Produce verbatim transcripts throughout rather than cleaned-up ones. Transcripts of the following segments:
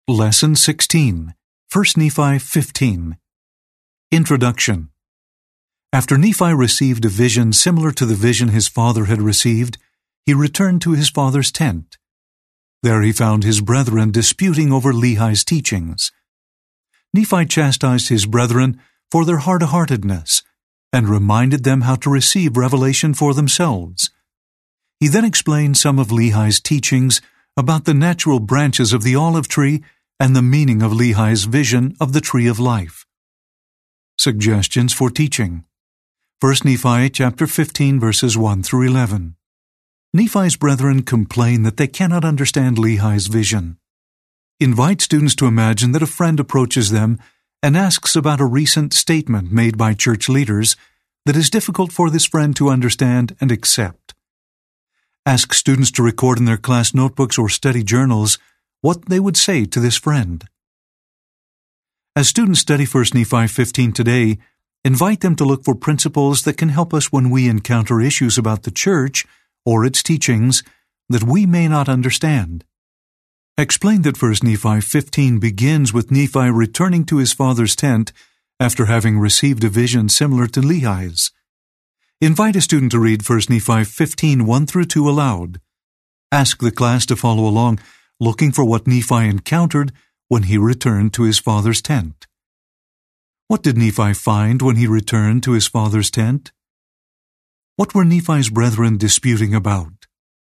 Lesson sixteen, First Nephi fifteen. Introduction. After Nephi received a vision similar to the vision his father had received, he returned to his father's tent. There he found his brethren disputing over Lehi's teachings. Nephi chastised his brethren for their hard-heartedness and reminded them how to receive revelation for themselves. He then explained some of Lehi's teachings about the natural branches of the olive tree and the meaning of Lehi's vision of the tree of life. Suggestions for teaching. First Nephi chapter fifteen verses one through eleven. Nephi's brethren complain that they cannot understand Lehi's vision. Invite students to imagine that a friend approaches them and asks about a recent statement made by church leaders that is difficult for this friend to understand and accept. Ask students to record in their class notebooks or study journals what they would say to this friend. As students study First Nephi fifteen today, invite them to look for principles that can help us when we encounter issues about the church or its teachings that we may not understand. Explain that First Nephi fifteen begins with Nephi returning to his father's tent after having received a vision similar to Lehi's. Invite a student to read First Nephi fifteen one through two aloud. Ask the class to follow along, looking for what Nephi encountered when he returned to his father's tent. What did Nephi find when he returned to his father's tent? What were Nephi's brethren disputing about?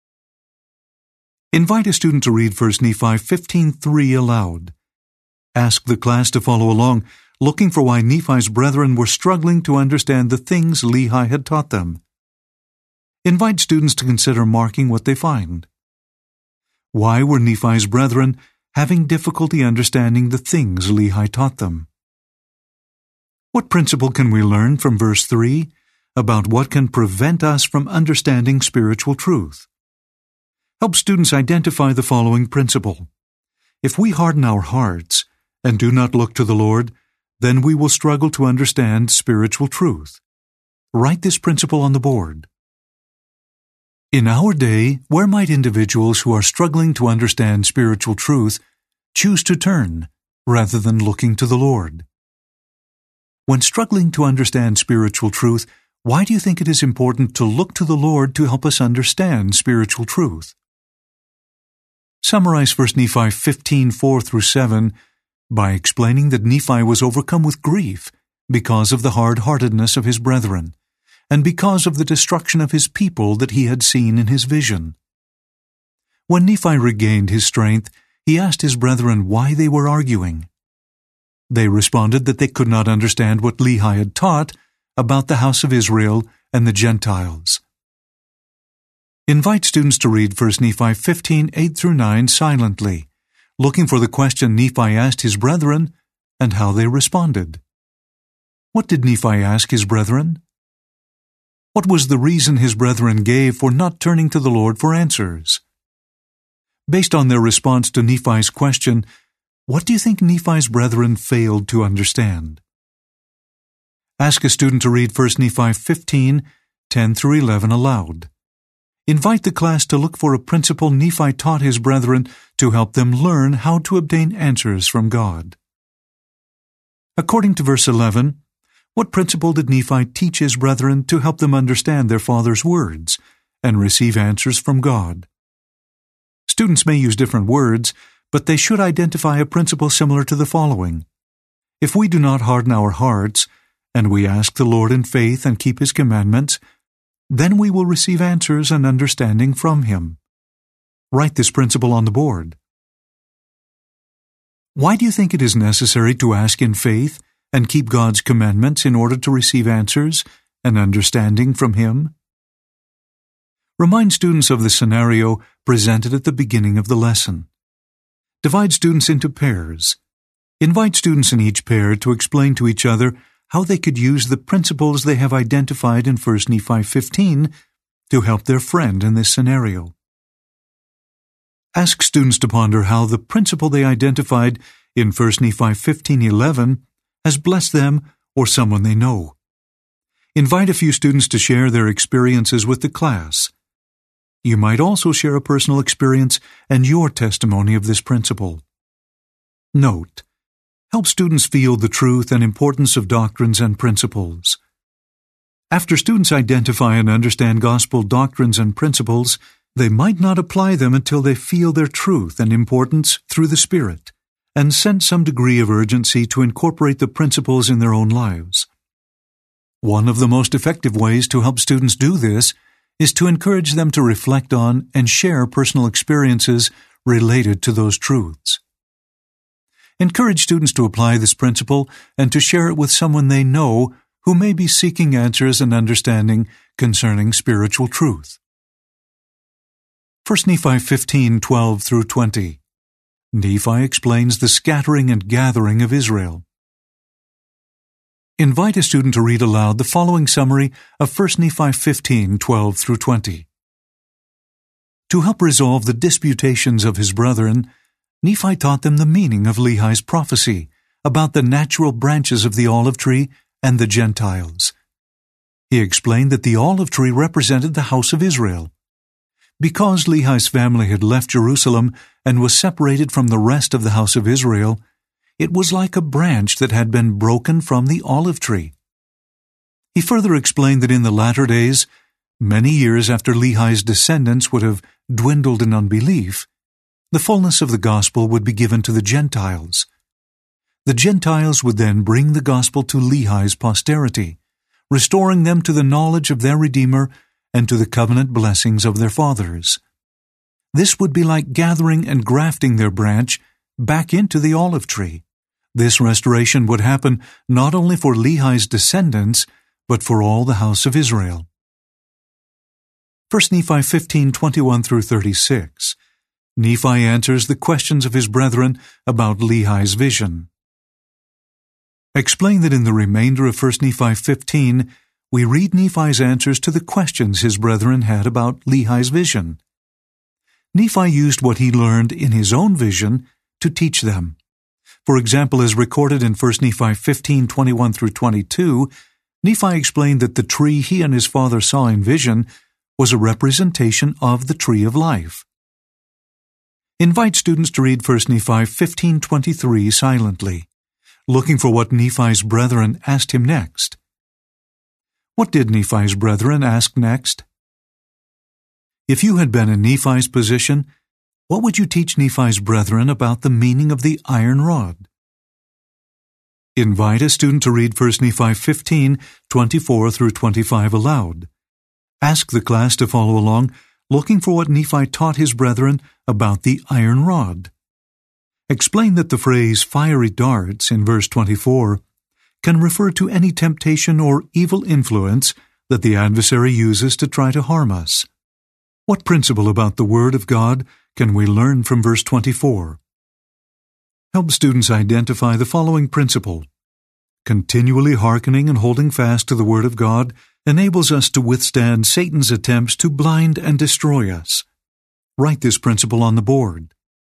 Invite a student to read First Nephi fifteen three aloud. Ask the class to follow along, looking for why Nephi's brethren were struggling to understand the things Lehi had taught them. Invite students to consider marking what they find. Why were Nephi's brethren having difficulty understanding the things Lehi taught them? What principle can we learn from verse three about what can prevent us from understanding spiritual truth? Help students identify the following principle. If we harden our hearts and do not look to the Lord, then we will struggle to understand spiritual truth. Write this principle on the board. In our day, where might individuals who are struggling to understand spiritual truth choose to turn rather than looking to the Lord? When struggling to understand spiritual truth, why do you think it is important to look to the Lord to help us understand spiritual truth? Summarize First Nephi fifteen four through seven by explaining that Nephi was overcome with grief because of the hard-heartedness of his brethren, and because of the destruction of his people that he had seen in his vision. When Nephi regained his strength, he asked his brethren why they were arguing. They responded that they could not understand what Lehi had taught about the house of Israel and the Gentiles. Invite students to read First Nephi fifteen eight through nine silently, looking for the question Nephi asked his brethren and how they responded. What did Nephi ask his brethren? What was the reason his brethren gave for not turning to the Lord for answers? Based on their response to Nephi's question, what do you think Nephi's brethren failed to understand? Ask a student to read First Nephi fifteen ten through eleven aloud. Invite the class to look for a principle Nephi taught his brethren to help them learn how to obtain answers from God. According to verse eleven, what principle did Nephi teach his brethren to help them understand their father's words and receive answers from God? Students may use different words, but they should identify a principle similar to the following. If we do not harden our hearts, and we ask the Lord in faith and keep His commandments, then we will receive answers and understanding from Him. Write this principle on the board. Why do you think it is necessary to ask in faith and keep God's commandments in order to receive answers and understanding from Him? Remind students of the scenario presented at the beginning of the lesson. Divide students into pairs. Invite students in each pair to explain to each other how they could use the principles they have identified in First Nephi fifteen to help their friend in this scenario. Ask students to ponder how the principle they identified in First Nephi fifteen eleven has blessed them or someone they know. Invite a few students to share their experiences with the class. You might also share a personal experience and your testimony of this principle. Note: help students feel the truth and importance of doctrines and principles. After students identify and understand gospel doctrines and principles, they might not apply them until they feel their truth and importance through the Spirit, and sense some degree of urgency to incorporate the principles in their own lives. One of the most effective ways to help students do this is to encourage them to reflect on and share personal experiences related to those truths. Encourage students to apply this principle and to share it with someone they know who may be seeking answers and understanding concerning spiritual truth. First Nephi fifteen, twelve through twenty. Nephi explains the scattering and gathering of Israel. Invite a student to read aloud the following summary of First Nephi fifteen, twelve through twenty. To help resolve the disputations of his brethren, Nephi taught them the meaning of Lehi's prophecy about the natural branches of the olive tree and the Gentiles. He explained that the olive tree represented the house of Israel. Because Lehi's family had left Jerusalem and was separated from the rest of the house of Israel, it was like a branch that had been broken from the olive tree. He further explained that in the latter days, many years after Lehi's descendants would have dwindled in unbelief, the fullness of the gospel would be given to the Gentiles. The Gentiles would then bring the gospel to Lehi's posterity, restoring them to the knowledge of their Redeemer and to the covenant blessings of their fathers. This would be like gathering and grafting their branch back into the olive tree. This restoration would happen not only for Lehi's descendants, but for all the house of Israel. First Nephi fifteen, twenty-one through thirty-six. Nephi answers the questions of his brethren about Lehi's vision. Explain that in the remainder of First Nephi fifteen, we read Nephi's answers to the questions his brethren had about Lehi's vision. Nephi used what he learned in his own vision to teach them. For example, as recorded in First Nephi fifteen, twenty-one through twenty-two, Nephi explained that the tree he and his father saw in vision was a representation of the tree of life. Invite students to read First Nephi fifteen, twenty-three silently, looking for what Nephi's brethren asked him next. What did Nephi's brethren ask next? If you had been in Nephi's position, what would you teach Nephi's brethren about the meaning of the iron rod? Invite a student to read First Nephi fifteen, twenty-four through twenty-five aloud. Ask the class to follow along, looking for what Nephi taught his brethren about the iron rod. Explain that the phrase fiery darts in verse twenty-four can refer to any temptation or evil influence that the adversary uses to try to harm us. What principle about the Word of God can we learn from verse twenty-four? Help students identify the following principle. Continually hearkening and holding fast to the Word of God enables us to withstand Satan's attempts to blind and destroy us. Write this principle on the board.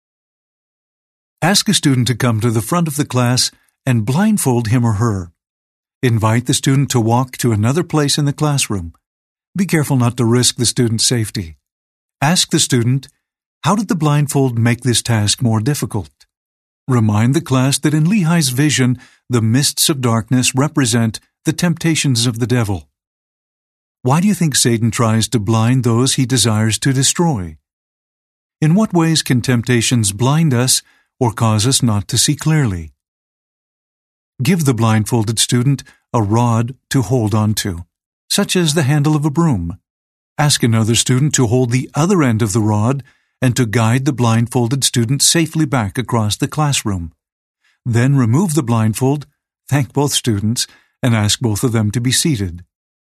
Ask a student to come to the front of the class and blindfold him or her. Invite the student to walk to another place in the classroom. Be careful not to risk the student's safety. Ask the student, how did the blindfold make this task more difficult? Remind the class that in Lehi's vision, the mists of darkness represent the temptations of the devil. Why do you think Satan tries to blind those he desires to destroy? In what ways can temptations blind us or cause us not to see clearly? Give the blindfolded student a rod to hold on to, such as the handle of a broom. Ask another student to hold the other end of the rod and to guide the blindfolded student safely back across the classroom. Then remove the blindfold, thank both students, and ask both of them to be seated.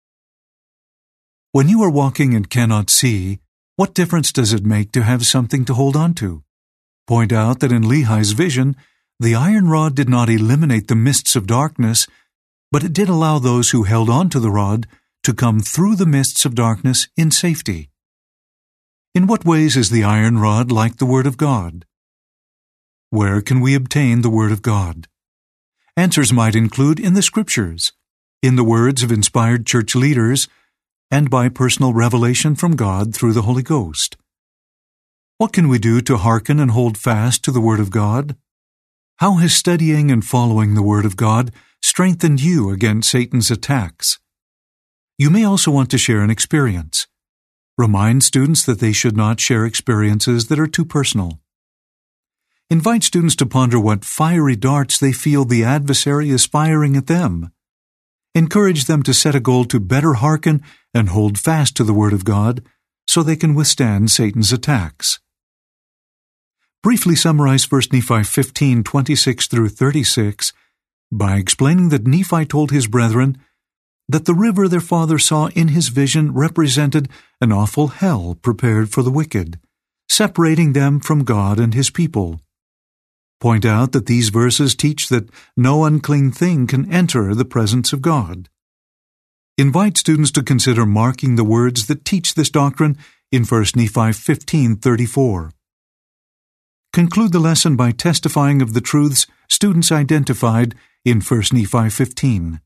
When you are walking and cannot see, what difference does it make to have something to hold on to? Point out that in Lehi's vision, the iron rod did not eliminate the mists of darkness, but it did allow those who held on to the rod to come through the mists of darkness in safety. In what ways is the iron rod like the Word of God? Where can we obtain the Word of God? Answers might include in the Scriptures, in the words of inspired church leaders, and by personal revelation from God through the Holy Ghost. What can we do to hearken and hold fast to the Word of God? How has studying and following the Word of God strengthened you against Satan's attacks? You may also want to share an experience. Remind students that they should not share experiences that are too personal. Invite students to ponder what fiery darts they feel the adversary is firing at them. Encourage them to set a goal to better hearken and hold fast to the Word of God so they can withstand Satan's attacks. Briefly summarize First Nephi fifteen, twenty-six through thirty-six by explaining that Nephi told his brethren that the river their father saw in his vision represented an awful hell prepared for the wicked, separating them from God and His people. Point out that these verses teach that no unclean thing can enter the presence of God. Invite students to consider marking the words that teach this doctrine in First Nephi fifteen thirty-four. Conclude the lesson by testifying of the truths students identified in First Nephi fifteen.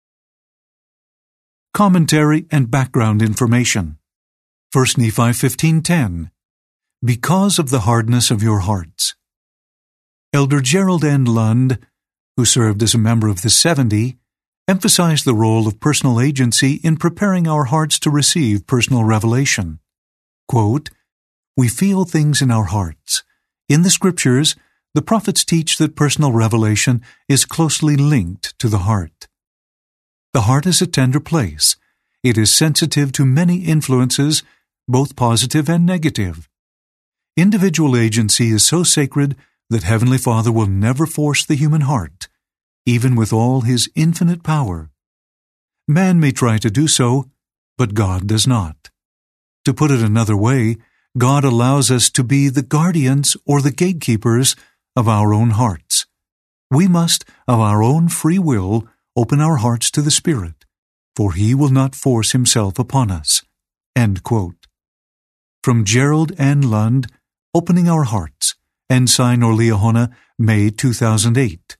Commentary and background information. First Nephi fifteen ten. Because of the hardness of your hearts. Elder Gerald N. Lund, who served as a member of the seventy, emphasized the role of personal agency in preparing our hearts to receive personal revelation. Quote, "We feel things in our hearts. In the Scriptures, the prophets teach that personal revelation is closely linked to the heart. The heart is a tender place. It is sensitive to many influences, both positive and negative. Individual agency is so sacred that Heavenly Father will never force the human heart, even with all His infinite power. Man may try to do so, but God does not. To put it another way, God allows us to be the guardians or the gatekeepers of our own hearts. We must, of our own free will, open our hearts to the Spirit, for He will not force Himself upon us." End quote. From Gerald N. Lund, Opening Our Hearts, Ensign or Liahona, May two thousand eight.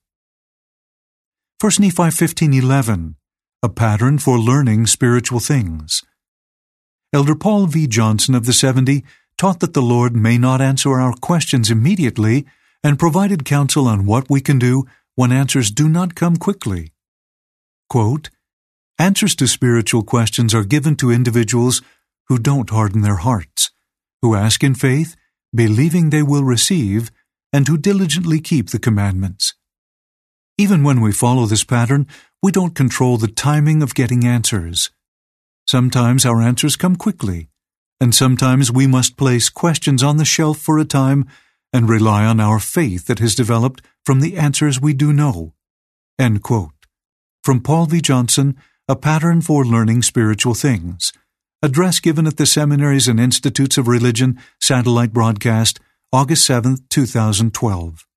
First Nephi fifteen eleven, A Pattern for Learning Spiritual Things. Elder Paul V. Johnson of the seventy taught that the Lord may not answer our questions immediately and provided counsel on what we can do when answers do not come quickly. Quote, "Answers to spiritual questions are given to individuals who don't harden their hearts, who ask in faith, believing they will receive, and who diligently keep the commandments. Even when we follow this pattern, we don't control the timing of getting answers. Sometimes our answers come quickly, and sometimes we must place questions on the shelf for a time and rely on our faith that has developed from the answers we do know." End quote. From Paul V. Johnson, A Pattern for Learning Spiritual Things. Address given at the Seminaries and Institutes of Religion, satellite broadcast, August seventh, two thousand twelve.